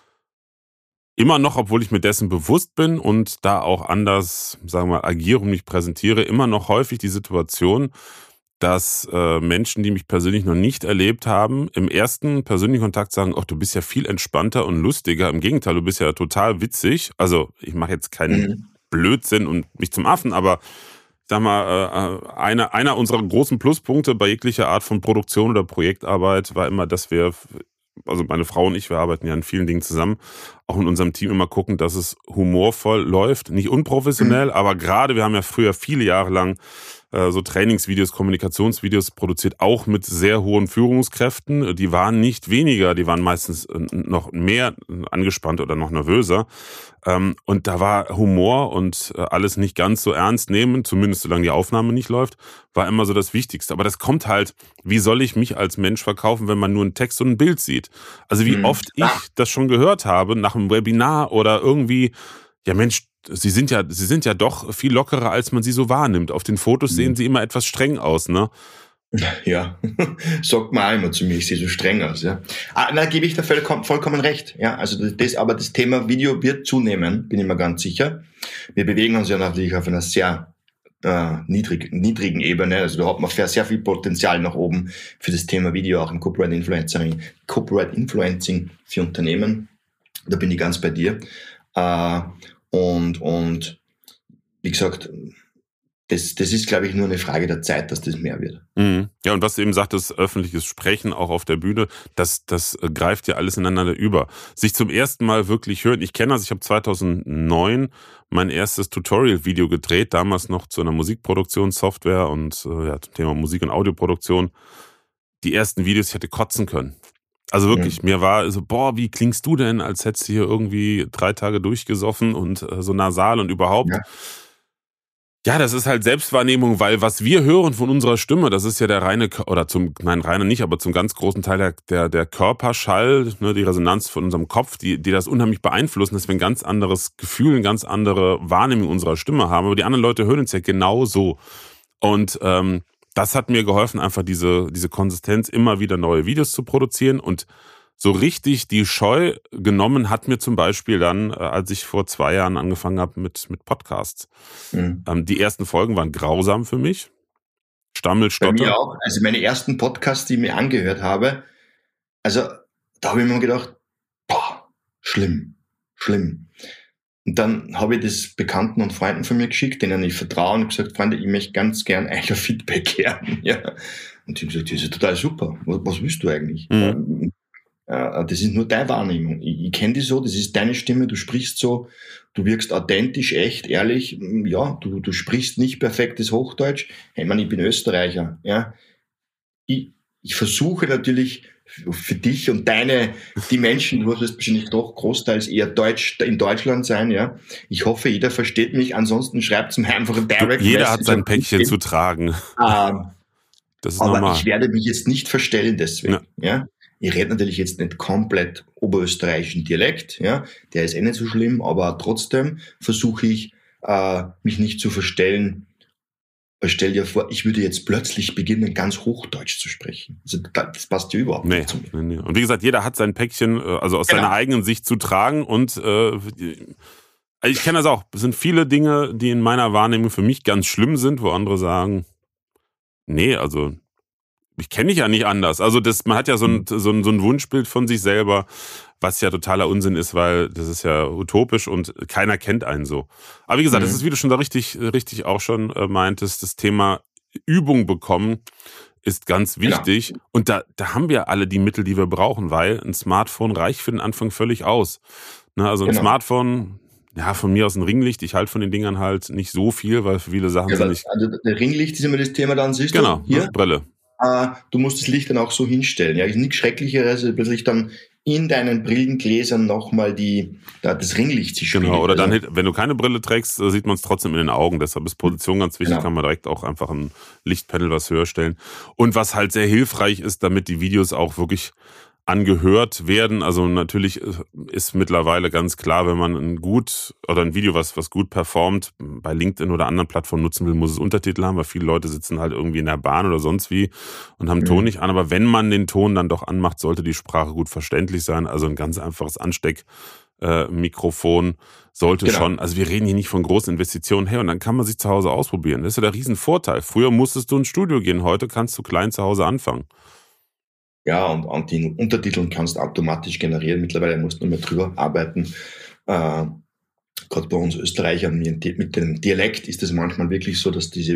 immer noch, obwohl ich mir dessen bewusst bin und da auch anders, sagen wir mal, agiere und mich präsentiere, immer noch häufig die Situation, dass Menschen, die mich persönlich noch nicht erlebt haben, im ersten persönlichen Kontakt sagen, ach, du bist ja viel entspannter und lustiger. Im Gegenteil, du bist ja total witzig. Also ich mache jetzt keinen Blödsinn und mich zum Affen, aber ich sag mal, einer unserer großen Pluspunkte bei jeglicher Art von Produktion oder Projektarbeit war immer, dass wir, also meine Frau und ich, wir arbeiten ja an vielen Dingen zusammen, auch in unserem Team immer gucken, dass es humorvoll läuft, nicht unprofessionell, aber gerade, wir haben ja früher viele Jahre lang so Trainingsvideos, Kommunikationsvideos produziert, auch mit sehr hohen Führungskräften. Die waren nicht weniger, die waren meistens noch mehr angespannt oder noch nervöser. Und da war Humor und alles nicht ganz so ernst nehmen, zumindest solange die Aufnahme nicht läuft, war immer so das Wichtigste. Aber das kommt halt, wie soll ich mich als Mensch verkaufen, wenn man nur einen Text und ein Bild sieht? Also wie oft ich das schon gehört habe, nach einem Webinar oder irgendwie, ja Mensch, Sie sind ja doch viel lockerer, als man sie so wahrnimmt. Auf den Fotos sehen sie immer etwas streng aus, ne?
Ja, sagt man auch immer zu mir, ich sehe so streng aus, ja. Da gebe ich da vollkommen recht, ja. Also aber das Thema Video wird zunehmen, bin ich mir ganz sicher. Wir bewegen uns ja natürlich auf einer sehr niedrigen Ebene, also da hat man sehr viel Potenzial nach oben für das Thema Video, auch im Corporate Influencing für Unternehmen. Da bin ich ganz bei dir. Und wie gesagt, das ist, glaube ich, nur eine Frage der Zeit, dass das mehr wird.
Ja, und was du eben sagtest, öffentliches Sprechen auch auf der Bühne, das greift ja alles ineinander über. Sich zum ersten Mal wirklich hören. Ich kenne das, ich habe 2009 mein erstes Tutorial-Video gedreht, damals noch zu einer Musikproduktionssoftware und zum Thema Musik- und Audioproduktion. Die ersten Videos, ich hätte kotzen können. Also wirklich, mir war so, wie klingst du denn, als hättest du hier irgendwie 3 Tage durchgesoffen und so nasal und überhaupt. Ja, das ist halt Selbstwahrnehmung, weil was wir hören von unserer Stimme, das ist ja der reine, oder reine nicht, aber zum ganz großen Teil der Körperschall, ne, die Resonanz von unserem Kopf, die das unheimlich beeinflussen, dass wir ein ganz anderes Gefühl, eine ganz andere Wahrnehmung unserer Stimme haben. Aber die anderen Leute hören uns ja genau so. Und das hat mir geholfen, einfach diese Konsistenz, immer wieder neue Videos zu produzieren. Und so richtig die Scheu genommen hat mir zum Beispiel dann, als ich vor 2 Jahren angefangen habe mit Podcasts.
Mhm.
Die ersten Folgen waren grausam für mich. Stammel,
Bei
Stotter.
mir auch. Also meine ersten Podcasts, die ich mir angehört habe, also da habe ich mir gedacht, boah, schlimm. Und dann habe ich das Bekannten und Freunden von mir geschickt, denen ich vertraue, und gesagt, Freunde, ich möchte ganz gern euer Feedback hören. Ja. Und die haben gesagt, das ist total super. Was willst du eigentlich? Das ist nur deine Wahrnehmung. Ich kenne dich so, das ist deine Stimme, du sprichst so, du wirkst authentisch, echt, ehrlich. Ja, du sprichst nicht perfektes Hochdeutsch. Ich meine, ich bin Österreicher. Ja. Ich versuche natürlich für dich und die Menschen, du wirst wahrscheinlich doch großteils eher Deutsch in Deutschland sein, ja. Ich hoffe, jeder versteht mich, ansonsten schreibt mir einfach ein Direct Message.
Jeder hat sein Päckchen zu tragen. Das ist
aber
normal.
Ich werde mich jetzt nicht verstellen deswegen, ja. Ich rede natürlich jetzt nicht komplett oberösterreichischen Dialekt, ja. Der ist nicht so schlimm, aber trotzdem versuche ich, mich nicht zu verstellen. Stell dir vor, ich würde jetzt plötzlich beginnen, ganz Hochdeutsch zu sprechen. Also das passt ja überhaupt nicht zu mir.
Nee. Und wie gesagt, jeder hat sein Päckchen, also aus seiner eigenen Sicht zu tragen. Und ich kenne das auch. Es sind viele Dinge, die in meiner Wahrnehmung für mich ganz schlimm sind, wo andere sagen, nee, also ich kenne dich ja nicht anders. Also man hat ja so ein Wunschbild von sich selber, was ja totaler Unsinn ist, weil das ist ja utopisch und keiner kennt einen so. Aber wie gesagt, das ist, wie du schon da richtig auch schon meintest, das Thema Übung bekommen ist ganz wichtig. Genau. Und da haben wir alle die Mittel, die wir brauchen, weil ein Smartphone reicht für den Anfang völlig aus. Ne, also ein Smartphone, ja, von mir aus ein Ringlicht. Ich halte von den Dingern halt nicht so viel, weil für viele Sachen sind nicht...
Also der Ringlicht ist immer das Thema, dann siehst du hier.
Brille.
Du musst das Licht dann auch so hinstellen. Ja, ist nichts Schrecklicheres, als plötzlich dann in deinen Brillengläsern nochmal das Ringlicht sich spielt.
Genau, oder dann, wenn du keine Brille trägst, sieht man es trotzdem in den Augen. Deshalb ist Position ganz wichtig, kann man direkt auch einfach ein Lichtpanel was höher stellen. Und was halt sehr hilfreich ist, damit die Videos auch wirklich angehört werden. Also natürlich ist mittlerweile ganz klar, wenn man ein Video, was gut performt, bei LinkedIn oder anderen Plattformen nutzen will, muss es Untertitel haben, weil viele Leute sitzen halt irgendwie in der Bahn oder sonst wie und haben Ton nicht an. Aber wenn man den Ton dann doch anmacht, sollte die Sprache gut verständlich sein. Also ein ganz einfaches Ansteckmikrofon sollte schon, also wir reden hier nicht von großen Investitionen, und dann kann man sich zu Hause ausprobieren. Das ist ja der Riesenvorteil. Früher musstest du ins Studio gehen, heute kannst du klein zu Hause anfangen.
Ja, und die Untertitel kannst du automatisch generieren. Mittlerweile musst du nur mehr drüber arbeiten. Gerade bei uns Österreichern mit dem Dialekt ist es manchmal wirklich so, dass diese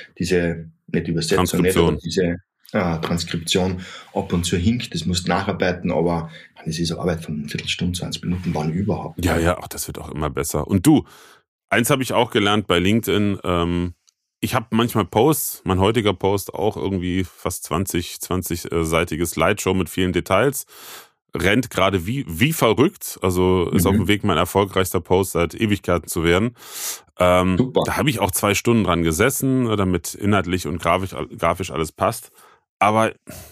nicht Übersetzung, diese Transkription ab und zu hinkt. Das musst du nacharbeiten, aber das ist eine Arbeit von einer Viertelstunde, 20 Minuten, wann überhaupt.
Ja, ach, das wird auch immer besser. Und du, eins habe ich auch gelernt bei LinkedIn, ich habe manchmal Posts, mein heutiger Post auch irgendwie fast 20-seitige Slideshow mit vielen Details, rennt gerade wie verrückt, also ist auf dem Weg, mein erfolgreichster Post seit Ewigkeiten zu werden. Super. Da habe ich auch 2 Stunden dran gesessen, damit inhaltlich und grafisch alles passt, aber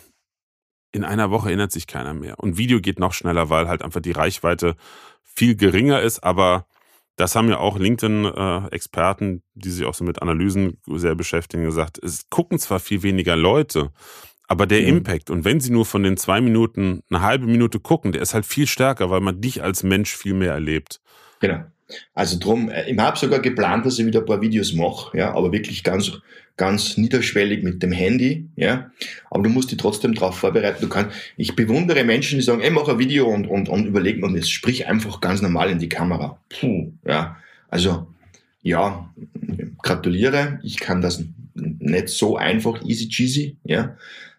in einer Woche erinnert sich keiner mehr. Und Video geht noch schneller, weil halt einfach die Reichweite viel geringer ist, aber das haben ja auch LinkedIn-Experten, die sich auch so mit Analysen sehr beschäftigen, gesagt, es gucken zwar viel weniger Leute, aber der Impact, und wenn sie nur von den 2 Minuten eine halbe Minute gucken, der ist halt viel stärker, weil man dich als Mensch viel mehr erlebt.
Genau. Also drum, ich habe sogar geplant, dass ich wieder ein paar Videos mache, ja, aber wirklich ganz, ganz niederschwellig mit dem Handy, ja. Aber du musst dich trotzdem darauf vorbereiten. Ich bewundere Menschen, die sagen, mach ein Video und überleg mir das, sprich einfach ganz normal in die Kamera. Ja. Also, ja, gratuliere. Ich kann das nicht so einfach easy cheesy, ja.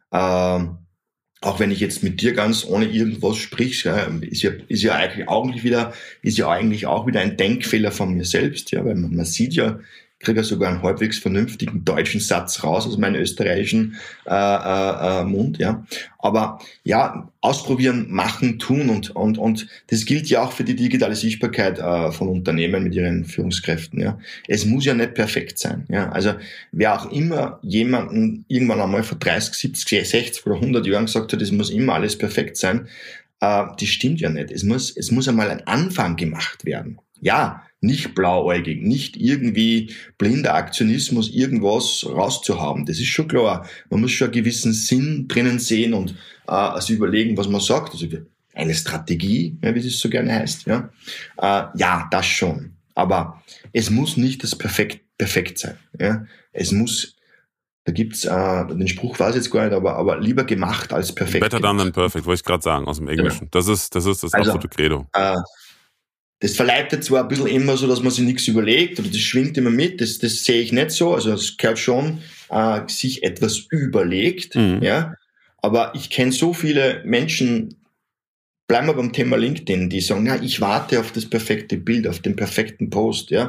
Auch wenn ich jetzt mit dir ganz ohne irgendwas sprich, ist ja eigentlich auch wieder ein Denkfehler von mir selbst, ja, weil man sieht ja, kriege sogar einen halbwegs vernünftigen deutschen Satz raus aus meinem österreichischen Mund, ja. Aber ja, ausprobieren, machen, tun und das gilt ja auch für die digitale Sichtbarkeit von Unternehmen mit ihren Führungskräften, ja. Es muss ja nicht perfekt sein, ja. Also wer auch immer jemanden irgendwann einmal vor 30, 70, 60 oder 100 Jahren gesagt hat, es muss immer alles perfekt sein, das stimmt ja nicht. Es muss einmal ein Anfang gemacht werden. Ja, nicht blauäugig, nicht irgendwie blinder Aktionismus, irgendwas rauszuhaben. Das ist schon klar. Man muss schon einen gewissen Sinn drinnen sehen und also überlegen, was man sagt. Also eine Strategie, ja, wie es so gerne heißt. Ja, ja, das schon. Aber es muss nicht das perfekt sein. Ja. Es muss, da gibt's den Spruch weiß ich jetzt gar nicht, aber lieber gemacht als perfekt.
Better done than perfect, wollte ich gerade sagen, aus dem Englischen. Genau. Das ist das absolute Credo.
Das verleitet zwar ein bisschen immer so, dass man sich nichts überlegt, oder das schwingt immer mit, das sehe ich nicht so, also es gehört schon, sich etwas überlegt, ja, aber ich kenne so viele Menschen, bleiben wir beim Thema LinkedIn, die sagen, na, ich warte auf das perfekte Bild, auf den perfekten Post, ja,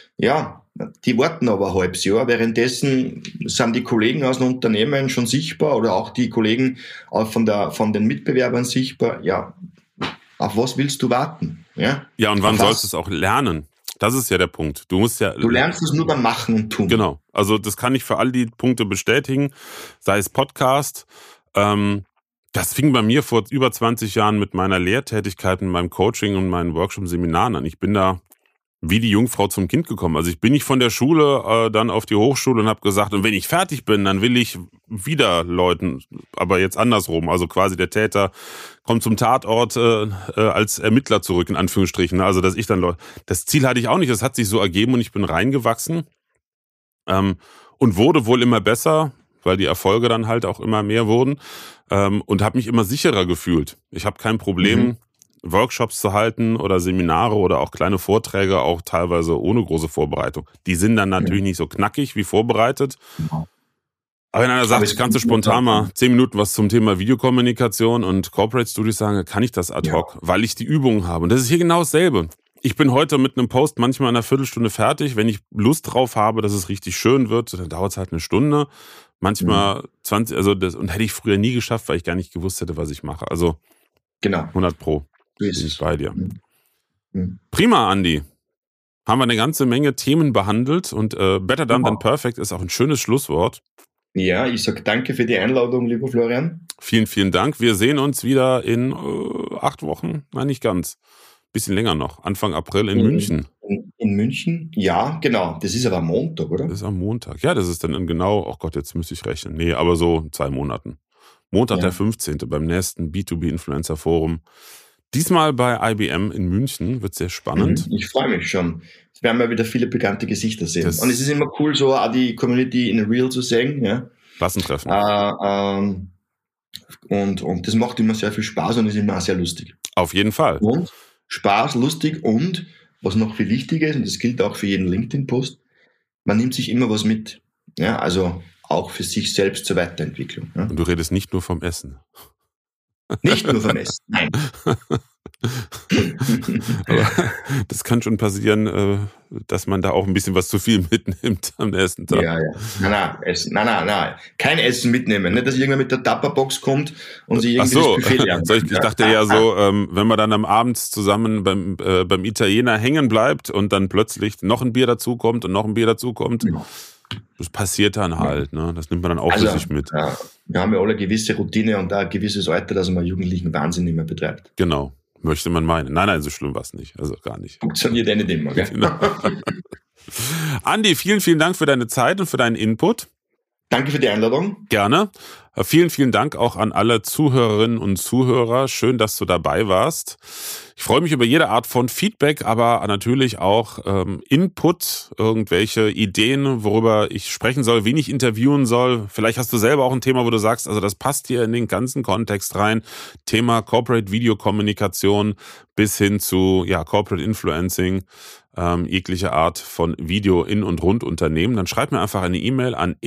die warten aber ein halbes Jahr, währenddessen sind die Kollegen aus den Unternehmen schon sichtbar oder auch die Kollegen von den Mitbewerbern sichtbar, ja, auf was willst du warten?
Ja, und wann sollst du es auch lernen? Das ist ja der Punkt. Du
lernst es nur beim Machen und Tun.
Genau. Also das kann ich für all die Punkte bestätigen. Sei es Podcast. Das fing bei mir vor über 20 Jahren mit meiner Lehrtätigkeit, mit meinem Coaching und meinen Workshop-Seminaren an. Ich bin da wie die Jungfrau zum Kind gekommen. Also ich bin nicht von der Schule dann auf die Hochschule und habe gesagt, und wenn ich fertig bin, dann will ich wieder läuten, aber jetzt andersrum. Also quasi der Täter kommt zum Tatort als Ermittler zurück, in Anführungsstrichen. Also dass ich dann das Ziel hatte ich auch nicht, das hat sich so ergeben und ich bin reingewachsen und wurde wohl immer besser, weil die Erfolge dann halt auch immer mehr wurden und habe mich immer sicherer gefühlt. Ich habe kein Problem, Workshops zu halten oder Seminare oder auch kleine Vorträge, auch teilweise ohne große Vorbereitung. Die sind dann natürlich nicht so knackig wie vorbereitet. Aber wenn einer sagt, kannst du spontan mal 10 Minuten was zum Thema Videokommunikation und Corporate Studies sagen, kann ich das ad hoc, weil ich die Übungen habe. Und das ist hier genau dasselbe. Ich bin heute mit einem Post manchmal in einer Viertelstunde fertig. Wenn ich Lust drauf habe, dass es richtig schön wird, dann dauert es halt eine Stunde. Manchmal 20, und hätte ich früher nie geschafft, weil ich gar nicht gewusst hätte, was ich mache. Also
genau.
100 Pro. Bin ich bei dir. Prima, Andi. Haben wir eine ganze Menge Themen behandelt und Better Done Than Perfect ist auch ein schönes Schlusswort.
Ja, ich sage danke für die Einladung, lieber Florian.
Vielen, vielen Dank. Wir sehen uns wieder in 8 Wochen. Nein, nicht ganz. Bisschen länger noch. Anfang April in München.
In München? Ja, genau. Das ist aber am Montag, oder?
Das ist am Montag. Ja, das ist dann genau, oh Gott, jetzt müsste ich rechnen. Nee, aber so 2 Monaten. Montag, der 15. beim nächsten B2B-Influencer-Forum. Diesmal bei IBM in München, wird sehr spannend.
Ich freue mich schon. Es werden wir wieder viele bekannte Gesichter sehen. Und es ist immer cool, so auch die Community in real zu sehen. Ja.
Klassentreffen.
Und das macht immer sehr viel Spaß und ist immer auch sehr lustig.
Auf jeden Fall.
Und Spaß, lustig und, was noch viel wichtiger ist, und das gilt auch für jeden LinkedIn-Post, man nimmt sich immer was mit. Ja, also auch für sich selbst zur Weiterentwicklung. Ja.
Und du redest nicht nur vom Essen.
Nicht nur vom Essen, nein.
Aber das kann schon passieren, dass man da auch ein bisschen was zu viel mitnimmt am ersten Tag.
Ja. Nein. Kein Essen mitnehmen. Nicht, dass irgendwer mit der Tupperbox kommt und sich irgendwie das Buffet lernt.
Ich dachte eher so, wenn man dann am Abend zusammen beim Italiener hängen bleibt und dann plötzlich noch ein Bier dazukommt und noch ein Bier dazukommt. Ja. Das passiert dann halt, ne? Das nimmt man dann auch für sich mit.
Ja, wir haben ja alle eine gewisse Routine und da ein gewisses Alter, dass man jugendlichen Wahnsinn nicht mehr betreibt.
Genau, möchte man meinen. Nein, so schlimm war es nicht. Also gar nicht.
Funktioniert nicht immer, gell?
Genau. Andi, vielen, vielen Dank für deine Zeit und für deinen Input.
Danke für die Einladung.
Gerne. Vielen, vielen Dank auch an alle Zuhörerinnen und Zuhörer. Schön, dass du dabei warst. Ich freue mich über jede Art von Feedback, aber natürlich auch Input, irgendwelche Ideen, worüber ich sprechen soll, wen ich interviewen soll. Vielleicht hast du selber auch ein Thema, wo du sagst, also das passt hier in den ganzen Kontext rein. Thema Corporate Videokommunikation bis hin zu Corporate Influencing, jegliche Art von Video in und rund Unternehmen. Dann schreib mir einfach eine E-Mail an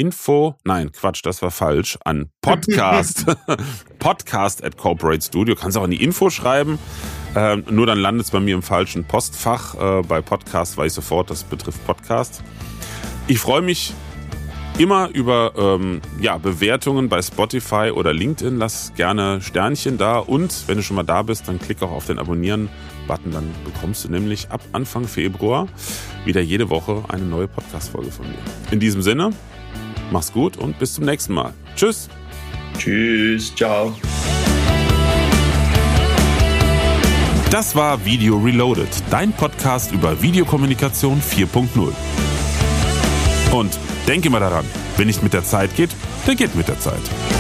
podcast@corporate-studio. Kannst auch in die Info schreiben. Nur dann landet es bei mir im falschen Postfach. Bei Podcast weiß ich sofort, das betrifft Podcast. Ich freue mich immer über Bewertungen bei Spotify oder LinkedIn. Lass gerne Sternchen da und wenn du schon mal da bist, dann klick auch auf den Abonnieren-Button. Dann bekommst du nämlich ab Anfang Februar wieder jede Woche eine neue Podcast-Folge von mir. In diesem Sinne, mach's gut und bis zum nächsten Mal. Tschüss.
Tschüss, ciao.
Das war Video Reloaded, dein Podcast über Videokommunikation 4.0. Und denke mal daran, wer nicht mit der Zeit geht, der geht mit der Zeit.